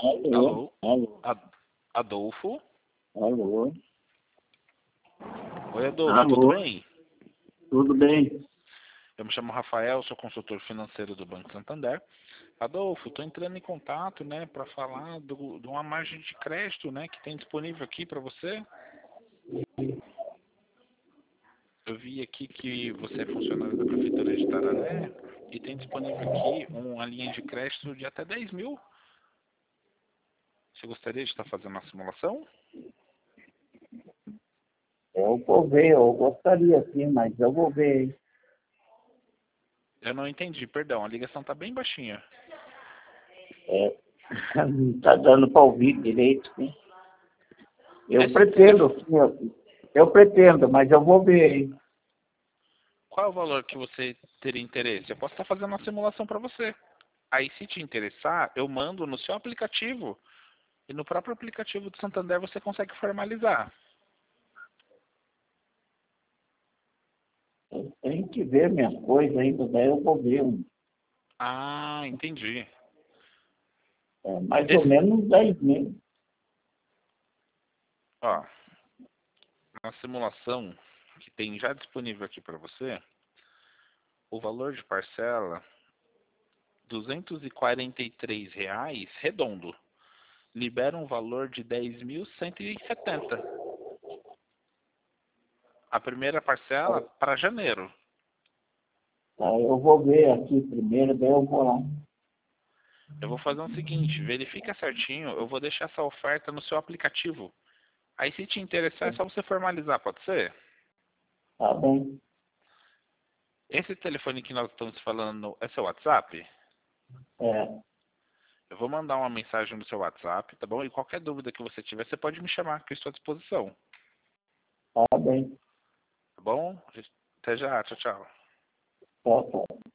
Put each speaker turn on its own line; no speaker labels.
Alô,
Alô? Alô?
Adolfo?
Alô?
Oi, Adolfo, tudo
Alô?
bem?
Tudo bem?
Eu me chamo Rafael, sou consultor financeiro do Banco Santander. Adolfo, estou entrando em contato, né, para falar de uma margem de crédito, né, que tem disponível aqui para você. Eu vi aqui que você é funcionário da Prefeitura de Tararé e tem disponível aqui uma linha de crédito de até 10 mil. Você gostaria de estar fazendo uma simulação?
Eu vou ver, eu gostaria sim, mas eu vou ver.
Eu não entendi, perdão, a ligação está bem baixinha.
É, não está dando para ouvir direito, sim. Eu
Esse
pretendo,
telefone,
sim, eu pretendo, mas eu vou ver.
qual é o valor que você teria interesse? Eu posso estar fazendo uma simulação para você. Aí, se te interessar, eu mando no seu aplicativo e no próprio aplicativo do Santander você consegue formalizar.
Eu tenho que ver minhas coisas ainda, daí eu vou ver.
Ah, entendi.
Mais ou
Esse,
menos 10 mil.
ó, na simulação que tem já disponível aqui para você, o valor de parcela R$ 243 redondo. Libera um valor de 10.170. A primeira parcela para janeiro.
Tá, eu vou ver aqui primeiro, daí eu vou lá.
Eu vou fazer o seguinte, verifica certinho, eu vou deixar essa oferta no seu aplicativo. Aí se te interessar é só você formalizar, pode ser?
Tá bem.
Esse telefone que nós estamos falando é seu WhatsApp?
É,
Eu vou mandar uma mensagem no seu WhatsApp, tá bom? E qualquer dúvida que você tiver, você pode me chamar, que eu estou à disposição.
tá bem.
Tá bom? Até já, tchau, tchau.
Tá, tá.